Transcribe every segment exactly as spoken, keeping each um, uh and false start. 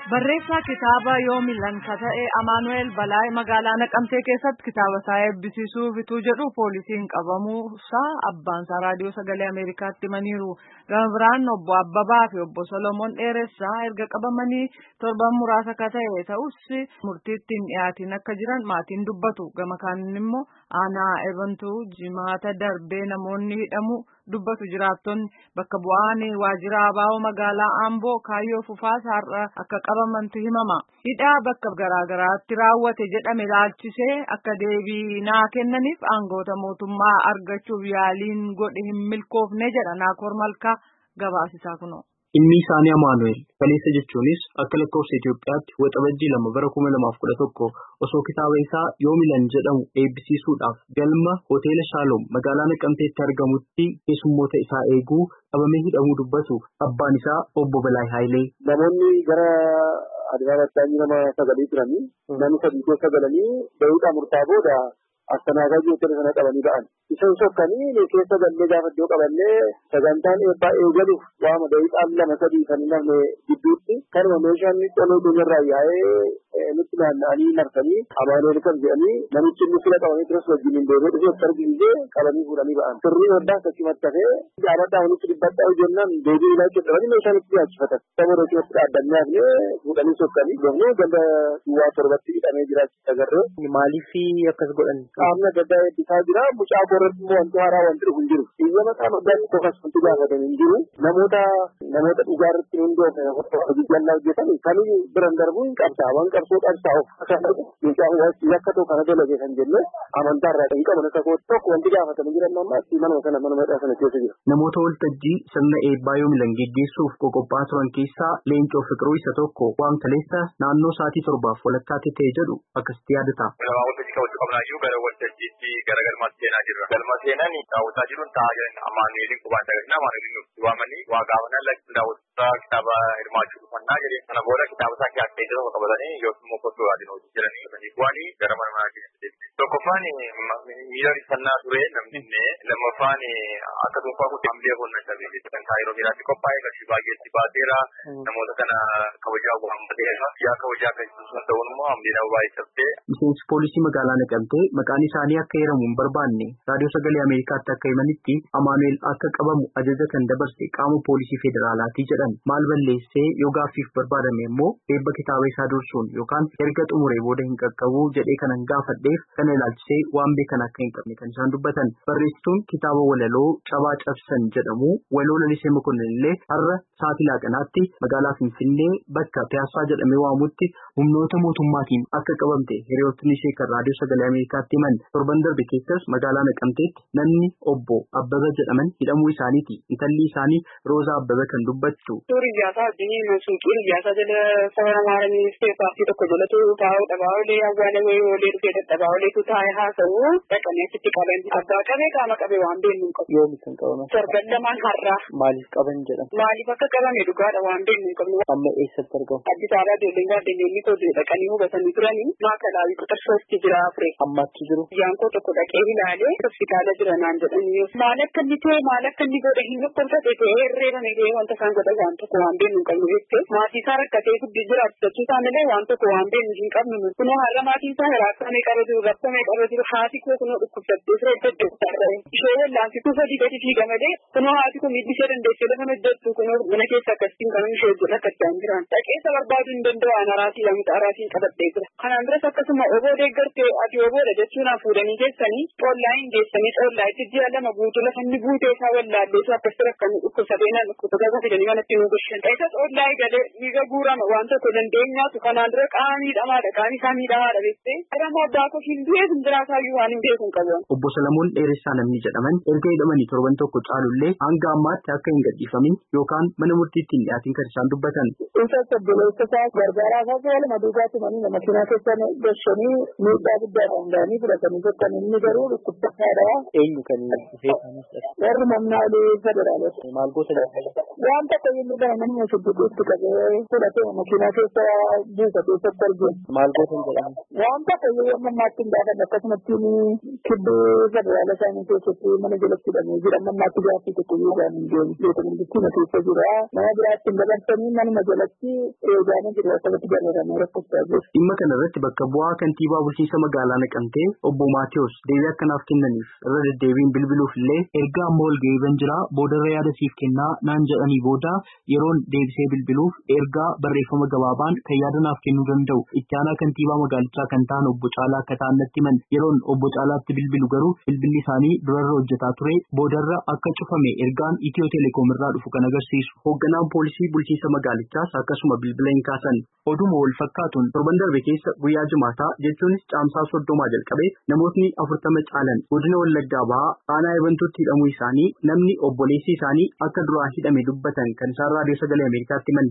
Barreessaa kitaaba Yoomilan ta'e Amaanu'eel Balaay magaalaa Naqamtee keessatti kitaaba isaa eebbisiisuu bituu jedhu poolisiin qabamuusaa abbaan isaa raadiyoo sagalee Ameerikaatti himaniiru. Gama biraan obbo Abbabaa fi obbo Solomoon Dheeressaa erga qabamanii torban muraasa ka ta'e ta'us murtiitti hin dhiyaatin akka jiran maatiin dubbatu. Gama kaaniin immoo aanaa ebantuu jimaata darbee namoonni hidhamu dubbatu jiraattonni bakka bu'aan waajjira abaa'oo magaalaa Amboo Kaayyoo Fufaas har'a akka qabamantu himama. Hidhaa bakka garaagaraatti raawwate jedhame ilaalchisee akka deebii naa kennaniif aangoota mootummaa argachuuf yaaliin godhe hin milkoofne jedha Naakoor Malkaa gabaasisaa kunoo. Inni isaanii Amaanu'eel Baleessa jechuunis akka lakkoofsa Itoophiyaatti waxabajjii lama bara kuma lamaaf kudha tokko osoo kitaaba isaa Yoomilan jedhamu eebbisiisuudhaaf galma hoteela Shaaloom magaalaa Naqamteetti argamutti keessummoota isaa eeguu qabamee hidhamuu dubbatu abbaan isaa obbo Balaay Haayilee. Namoonni gara Adibaabatti nama sagalii turanii namni sadii keessa galanii bahuudhaan murtaa booda Asxanaagaa hoteela sana qabanii ba'an. Isaan sokkanii keessa gallee gaafa iddoo qabannee sagantaan eebbaa eegaluuf waama daqiiqaa lama sadii kan namne gidduutti kanuma meeshaan qolee keenyarraa yaa'ee nutti naanna'anii marsanii Amaanu'eel kan jedhanii namichi inni fira qabamee turas wajjin hin deemee dhufee argisiisee qabanii fuudhanii ba'an. Sirrii hoddaa akkasumatti hafee jaaladhaa walitti dhibbadhaa hojjennaan deebii ilaa jedhamanii meeshaan itti yaachifatan. Saboota keessatti dhaabbannee hafnee fuudhanii sokkanii gofnee ganda duwwaa torbatti hidhamee jiraachuu agarree. Maaliif akkas godhan? Qaamni adda addaa eebbisaa jira. Mucaa boorratti immoo wanti haaraa wanti dhufu hin jiru. Biyya mataa magaalli tokkos wanti gaafatan hin jiru. Namoota namoota dhugaa irratti hundoofne hojii jallaa hojjetan kan biran darbuu hin qabsaa. Waan qabsoo qabsaa'uuf akkasumas mucaan yakka tokko kana dalage kan jenne amantaa irraa hin qaban akka tokko wanti gaafatan jiran amma asii manuma sana manuma dhaa sana keessa jira. Namoota waltajjii sirna eebbaa Yoomilan geggeessuuf qoqophaa turan keessaa Leencoo Fiqiruu isa tokko waan kaleessa naannoo sa'aatii torbaaf walakkaatti ta'e jedhu akkasitti yaadata. Waltajjiitti garagalmaatti seenaa jirra. Galma seenanii daawwataa jiruun taa'aa jiran Amaanu'eelin qubaan dagadina Amaanu'eelin nutti waamanii waa gaafannaan lakki daawwataa kitaaba hirmaachuu dhufannaa jedhee sana booda kitaaba isaa keessatti tokko qabatanii yookiin immoo kotoo yaadin hojii jiranii bu'anii gara mana manaa keessatti deemte. Tokkoffaan miira rifannaa ture namni lammaffaan akka dhuunfaa kutti hambee qonna qabee kan yeroo biraatti qophaa'e qarshii baay'eetti baateera namoota kana kabajaa bu'ammateera yaa kabajaa kan ibsu ta'uun immoo hambee baay'ee cabsee. Miseensi poolisii magaalaa Naqamtee maqaan isaanii akka heeramu hin barbaanne raadiyoo sagalee Ameerikaatti akka himanitti Amaanu'eel akka qabamu ajaja kan dabarse qaama poolisii federaalaati jedhan. Maal balleessee yoo gaaffiif barbaadame immoo eebba kitaaba isaa dursuun yookaan erga xumuree booda hin qaqqabu jedhee kanan gaafadheef kana ilaalchisee waan beekan akka hin qabne kan isaan dubbatan. Barreessituun kitaaba walaloo cabaa cabsan jedhamu waloo lalisee Mokonnin illee har'a sa'aatii laaqanaatti magaalaa Finfinnee bakka Piyaasaa jedhamee waamutti humnoota mootummaatiin akka qabamte hiriyootni ishee kan raadiyoo sagalee Ameerikaatti himan. Torban darbe keessas magaalaa Naqamteetti namni obbo Abbaba jedhaman hidhamuu isaaniiti. Intalli isaanii Roozaa Abbaba kan dubbattu. Suurri ijaasaa addunii masuuqii ijaasaa jala safara maaramii isteet paartii tokko jalatu taa'uu dhabaa olee awwaala wayii olee dhufee dadhabaa oleetu taa'ee haasa'u dhaqanii achitti qaban. Abbaa qabee qaama qabee waan beeknu hin qabu. Yoomi kan qabaman? Torban lamaan har'aa. Maaliif qaban jedhan? Maaliif akka qabame dhugaadha waan beeknu hin qabnu. Amma eessatti argamu? Addis Ababaa ijoolleen gaaddenyoonni tolchee dhaqanii hubatanii turanii maakalaawii quxarsooti jira afure. Amma achi jiru? Biyyaan koo tokko dhaqee ilaalee hospitaala jira naan jedhanii maal akka inni ta'e maal akka inni godhe hin dhukkubsate ta'ee herreebame ta'ee wanta isaan godhan waan tokko waan beeknu hin qabnu jettee maatii isaa rakkatee guddii jiraachifachuu isaanillee waan tokko waan beeknu hin qabnu kunoo har'a maatiin isaa hiraassamee qaba jiru rakkoo qaba jiru haati koo kunoo dhukkubsattee siree iddoo ishee wallaansi kun sadii gadi fiiga malee kunoo haati kun miidhisee dandeessee lafa hojjettu kunoo mana keessa akkasiin kan ishee hojjetu rakkachaa hin jiran dhaqeessa barbaaduu hin danda'an araatii lamta araatiin qabadhee jira kanaan biras akkasuma oboo deeggartee ati oboodha jechuun fuudhanii keessanii xollaa hin geessanii xollaa itti ji'a lama guutuu lafa inni guutee isaa wallaalleessu akkasii rakkan dhukkubsatee naan dhukkubsatee fidanii kanatti nu gushan eessa xollaa eegalee dhiiga guurama waan tokko dandeenyaatu kanaan dura qaama miidhamaadha qaamni isaa miidhamaadha beektee jedhama abbaa koo hin du'ee hin jiraataayyuu waan hin beeku hin qaban. Obbo Salamoon Dheeressaa namni jedhaman erga hidhamanii torban tokko caalullee hanga ammaatti akka hin gadhiifamin yookaan mana murtiitti hin dhiyaatin kan isaan dubbatan. Isa sabbileessa isaa gargaaraa isaa lama duubaatti manii nama kinaa keessan gashanii miidhaa guddaa danda'anii fudhatanii tokkan inni garuu dhukkubsataadha. Eenyu kan dhufee warri mamnaalee federaalota. Maal gosa daldala? Waan tokko inni bara namni fidduutti qabee fudhatee makiinaa keessa buusa keessatti arginu. Maal gosa jedhama? Waan tokko yoo mammaatti hin gaafa akkasumatti kibbee federaala isaanii keessatti mana jalatti hidhamee jira. Namatti gaaffii tokko yoo isaan hin deemu. Beekama bulchiina keessa jira. Nama biraatti hin dabarsanii manuma jalatti eegaanii jiru. Akkasatti gargaaramee rakkachaa jiru. Dhimma kana irratti bakka bu'aa kantiibaa bulchiinsa magaalaa Naqamtee obbo Maatiyus deebii akkanaaf kennaniif irra deddeebiin bilbiluuf illee erga amma ol ga'ee ban jira boodarra yaada siif kennaa naan jedhanii booda yeroon deebisee bilbiluuf ergaa barreeffama gabaabaan kan yaada naaf kennuu danda'u itti aanaa kantiibaa magaalichaa kan ta'an obbo Caalaa akka ta'an natti himan yeroon obbo Caalaatti bilbilu garuu bilbilli isaanii durarra hojjetaa ture boodarra akka cufame ergaan Itiyoo Telekoom irraa dhufu kan agarsiisu. Hoogganaan poolisii bulchiinsa magaalichaas akkasuma bilbila hin kaasan. Oduma wal fakkaatuun torban darbe keessa guyyaa jimaataa jechuunis caamsaa soddomaa jalqabee namootni afurtama caalan godina Wallaggaa bahaa aanaa ebantuutti hidhamuu isaanii namni obboleessi isaanii akka duraan hidhame dubbatan kan isaan raadiyoo sagalee Ameerikaatti himan.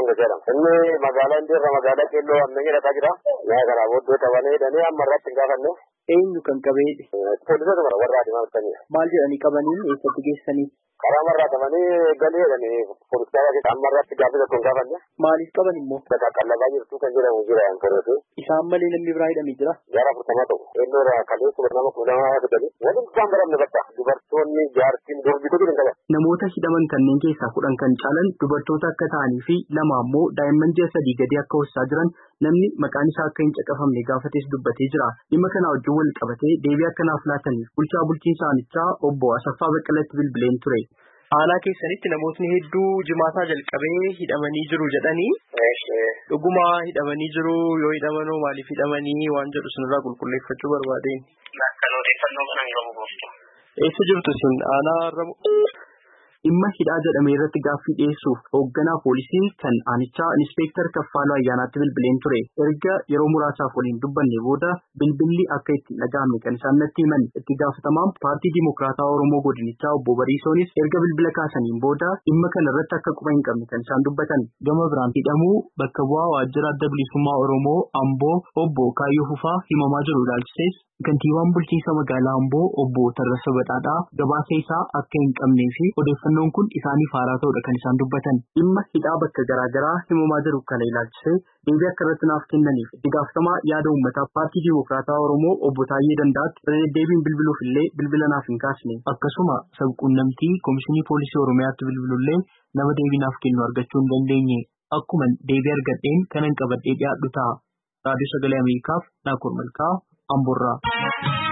Inni magaalaa Indirra magaalaa Keelloo Ammayyaa dhaqaa jira. Yaa kana booddee qabanee hidhanii amma irratti hin gaafanne. Eenyu kan qabee? Poolisoota bara warra adimaa bitanii. Maal jedhanii qabanii eessatti geessanii? Karaa marraa qabanii galee jedhanii poolisoota amma irratti gaaffii tokko hin gaafanne. Maaliif qaban immoo? Bakka qallabaa jirtu kan jedhamu jira yankorootu. Isaan malee namni biraa hidhamee jira? Jaara furtamaa ta'u. Eenyu irraa kalee kuma nama kuma nama fidanii. Waliin isaan baramne bakka dubartoonni jaartiin durbi kutu hin qaban. Namoota hidhaman kanneen keessaa kudhan kan caalan dubartoota akka ta'anii fi lama ammoo daa'imman ji'a sadii gadi akka hojjechaa jiran namni maqaan isaa akka hin caqafamne gaafates dubbatee jira. Dhimma kana wajjin wal qabatee deebii akkanaaf laataniif bulchaa bulchiinsa aanichaa obbo Asaffaa Baqqalatti bilbileen ture. Aanaa keessanitti namootni hedduu jimaataa jalqabee hidhamanii jiru jedhanii. Dhuguma hidhamanii jiru yoo hidhamanoo maaliif hidhamanii waan jedhu sinirraa qulqulleeffachuu barbaadeen. Kan odeeffannoo kana hin qabu gooftu. Eessa jirtu sin aanaa Ramu? Dhimma hidhaa jedhame irratti gaaffii dhiyeessuuf hoogganaa poolisii kan aanichaa Inspektar Kaffaaluu Ayyaanaatti bilbileen ture. Erga yeroo muraasaaf waliin dubbanne booda bilbilli akka itti dhaga'amne kan isaan natti himan itti gaafatamaan paartii Dimokiraataa Oromoo Godinichaa obbo Bariisoonis erga bilbila kaasaniin booda dhimma kana irratti akka quba hin qabne kan isaan dubbatan. Gama biraan hidhamuu bakka bu'aa waajjira adda bilisummaa Oromoo Amboo obbo Kaayyoo Fufaa himamaa jiru ilaalchises kantiibaan bulchiinsa magaalaa Amboo obbo Tarrasa Badhaadhaa gabaasa isaa akka hin qabnee fi odeeffannoon kun isaaniif haaraa ta'udha kan isaan dubbatan. Dhimma hidhaa bakka garaagaraa himamaa jiru kana ilaalchisee deebii akka irratti naaf kennaniif itti gaafatamaa yaada uummataa paartii Dimokiraataa Oromoo obbo Taayyee Dandaatti irra deddeebiin bilbiluuf illee bilbila naaf hin kaasne. Akkasuma sabquunnamtii Komishinii Poolisii Oromiyaatti bilbilullee nama deebii naaf kennu argachuu hin dandeenye. Akkuma deebii argadheen kanan qabadhee dhiyaadhu ta'a. Raadiyoo Sagalee Ameerikaaf Naakoor Malkaa Amboorraa.